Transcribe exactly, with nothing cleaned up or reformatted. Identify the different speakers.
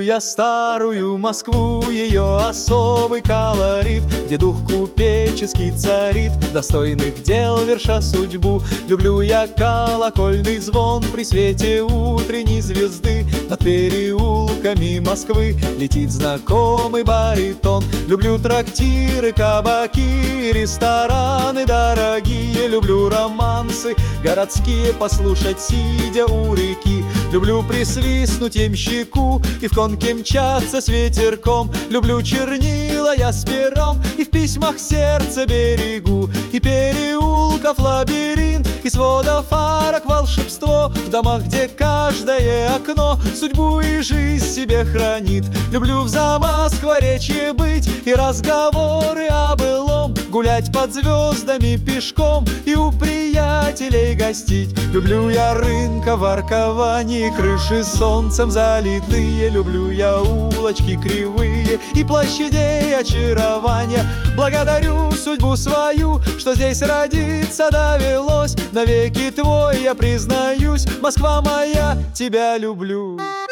Speaker 1: я старую Москву, ее особый колорит, где дух купеческий царит, достойных дел верша судьбу. Люблю я колокольный звон при свете утренней звезды, над переулками Москвы летит знакомый баритон. Люблю трактиры, кабаки, рестораны дорогие. Люблю романсы городские послушать, сидя у реки. Люблю присвистнуть ямщику и в конке мчаться с ветерком. Люблю чернила я с пером и в письмах сердце берегу. И переулков лабиринт, и сводов арок волшебство, в домах, где каждое окно судьбу и жизнь себе хранит. Люблю в Замоскворечье быть и разговоры о былом, гулять под звездами пешком и у приятелей гостить. Люблю я рынка воркование, крыши солнцем залитые. Люблю я улочки кривые и площадей очарования. Благодарю судьбу свою, что здесь родиться довелось. Навеки твой я признаюсь, Москва моя, тебя люблю.